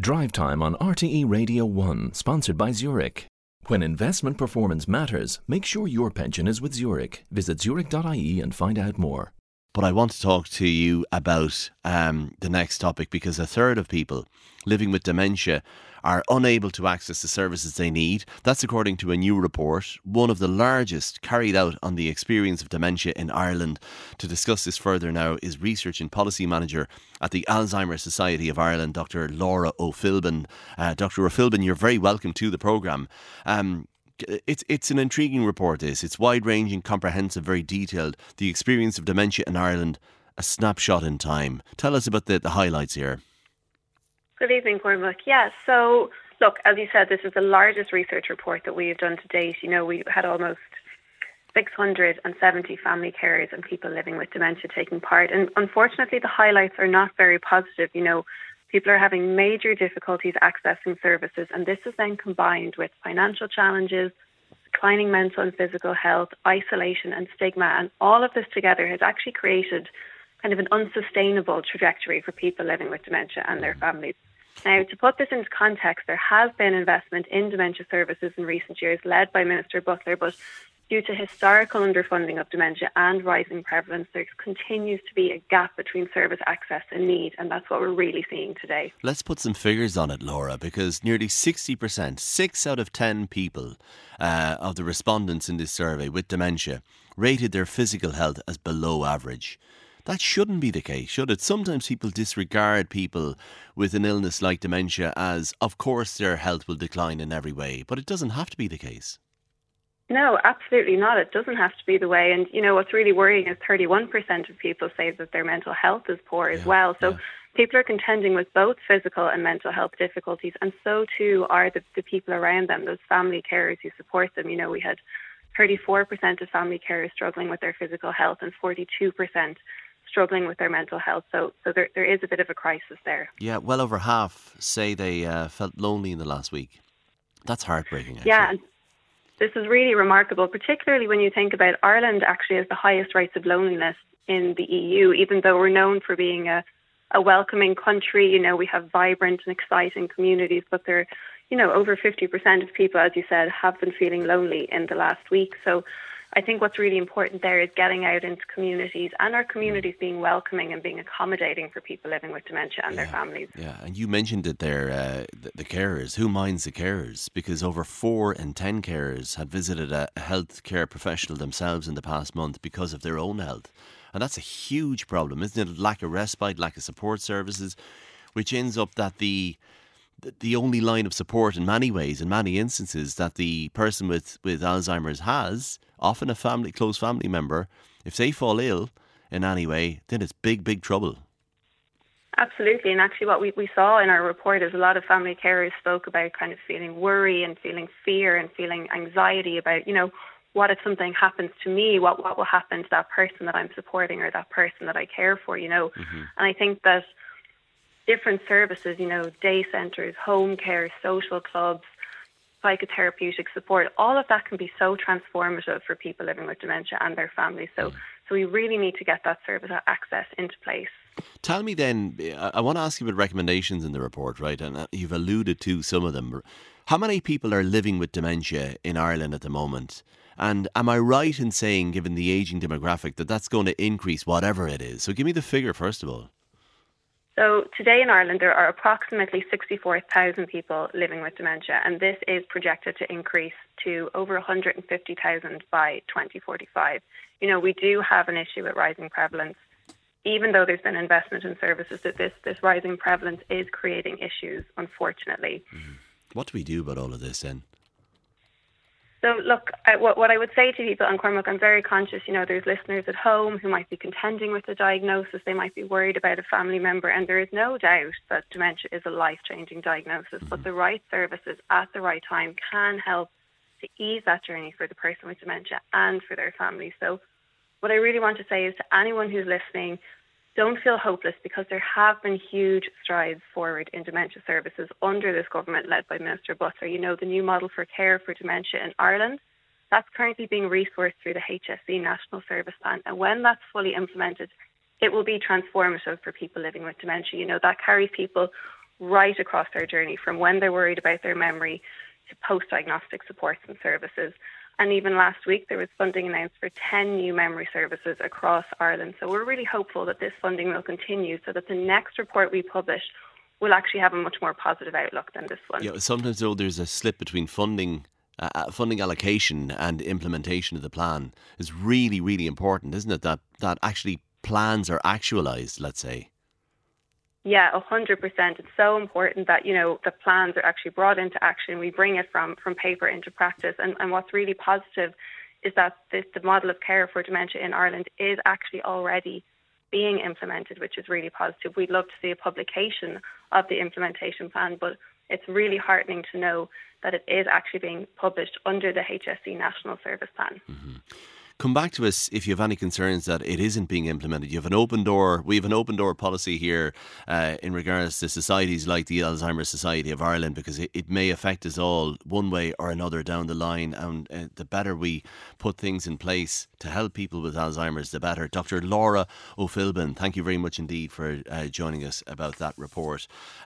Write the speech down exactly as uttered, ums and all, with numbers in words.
Drive Time on R T E Radio one, sponsored by Zurich. When investment performance matters, make sure your pension is with Zurich. Visit zurich dot I E and find out more. But I want to talk to you about um, the next topic, because a third of people living with dementia are unable to access the services they need. That's according to a new report, one of the largest carried out on the experience of dementia in Ireland. To discuss this further now is Research and Policy Manager at the Alzheimer's Society of Ireland, Doctor Laura O'Philbin. Uh, Doctor O'Philbin, you're very welcome to the programme. Um, It's it's an intriguing report, this. It's wide-ranging, comprehensive, very detailed. The experience of dementia in Ireland, a snapshot in time. Tell us about the, the highlights here. Good evening, Cormac. Yeah, so, look, as you said, this is the largest research report that we have done to date. You know, we had almost six hundred seventy family carers and people living with dementia taking part. And unfortunately, the highlights are not very positive. You know, people are having major difficulties accessing services, and this is then combined with financial challenges, declining mental and physical health, isolation and stigma, and all of this together has actually created kind of an unsustainable trajectory for people living with dementia and their families. Now, to put this into context, there has been investment in dementia services in recent years led by Minister Butler, but due to historical underfunding of dementia and rising prevalence, there continues to be a gap between service access and need, and that's what we're really seeing today. Let's put some figures on it, Laura, because nearly sixty percent, six out of ten people uh, of the respondents in this survey with dementia rated their physical health as below average. That shouldn't be the case, should it? Sometimes people disregard people with an illness like dementia as, of course, their health will decline in every way, but it doesn't have to be the case. No, absolutely not. It doesn't have to be the way. And, you know, what's really worrying is thirty-one percent of people say that their mental health is poor as yeah, well. So yeah. people are contending with both physical and mental health difficulties, and so too are the, the people around them, those family carers who support them. You know, we had thirty-four percent of family carers struggling with their physical health and forty-two percent struggling with their mental health. So so there there is a bit of a crisis there. Yeah, well over half say they uh, felt lonely in the last week. That's heartbreaking, actually. Yeah, and this is really remarkable, particularly when you think about Ireland actually has the highest rates of loneliness in the E U, even though we're known for being a, a welcoming country. You know, we have vibrant and exciting communities, but there, you know, over fifty percent of people, as you said, have been feeling lonely in the last week. So I think what's really important there is getting out into communities and our communities being welcoming and being accommodating for people living with dementia and yeah, their families. Yeah, and you mentioned it there, uh, the, the carers. Who minds the carers? Because over four in ten carers had visited a, a health care professional themselves in the past month because of their own health. And that's a huge problem, isn't it? Lack of respite, lack of support services, which ends up that the the only line of support in many ways, in many instances, that the person with, with Alzheimer's has, often a family, close family member, if they fall ill in any way, then it's big, big trouble. Absolutely. And actually what we, we saw in our report is a lot of family carers spoke about kind of feeling worry and feeling fear and feeling anxiety about, you know, what if something happens to me? What what will happen to that person that I'm supporting or that person that I care for, you know? Mm-hmm. And I think that different services, you know, day centres, home care, social clubs, psychotherapeutic support, all of that can be so transformative for people living with dementia and their families. So, so we really need to get that service access into place. Tell me then, I want to ask you about recommendations in the report, right? And you've alluded to some of them. How many people are living with dementia in Ireland at the moment? And am I right in saying, given the ageing demographic, that that's going to increase whatever it is? So give me the figure, first of all. So today in Ireland, there are approximately sixty-four thousand people living with dementia, and this is projected to increase to over one hundred fifty thousand by twenty forty-five. You know, we do have an issue with rising prevalence. Even though there's been investment in services, that this, this rising prevalence is creating issues, unfortunately. Mm. What do we do about all of this then? So look, I, what, what I would say to people, and Cormac, I'm very conscious, you know, there's listeners at home who might be contending with a diagnosis, they might be worried about a family member, and there is no doubt that dementia is a life-changing diagnosis, mm-hmm. but the right services at the right time can help to ease that journey for the person with dementia and for their family. So what I really want to say is to anyone who's listening, don't feel hopeless, because there have been huge strides forward in dementia services under this government led by Minister Butler. You know, the new model for care for dementia in Ireland, that's currently being resourced through the H S E National Service Plan. And when that's fully implemented, it will be transformative for people living with dementia. You know, that carries people right across their journey, from when they're worried about their memory to post-diagnostic supports and services. And even last week, there was funding announced for ten new memory services across Ireland. So we're really hopeful that this funding will continue so that the next report we publish will actually have a much more positive outlook than this one. Yeah, sometimes, though, there's a slip between funding uh, funding allocation and implementation of the plan. Is really, really important, isn't it? That, that actually plans are actualised, let's say. Yeah, one hundred percent. It's so important that, you know, the plans are actually brought into action. We bring it from, from paper into practice. And, and what's really positive is that this, the model of care for dementia in Ireland is actually already being implemented, which is really positive. We'd love to see a publication of the implementation plan, but it's really heartening to know that it is actually being published under the H S C National Service Plan. Mm-hmm. Come back to us if you have any concerns that it isn't being implemented. You have an open door. We have an open door policy here uh, in regards to societies like the Alzheimer's Society of Ireland, because it, it may affect us all one way or another down the line. And uh, the better we put things in place to help people with Alzheimer's, the better. Doctor Laura O'Philbin, thank you very much indeed for uh, joining us about that report.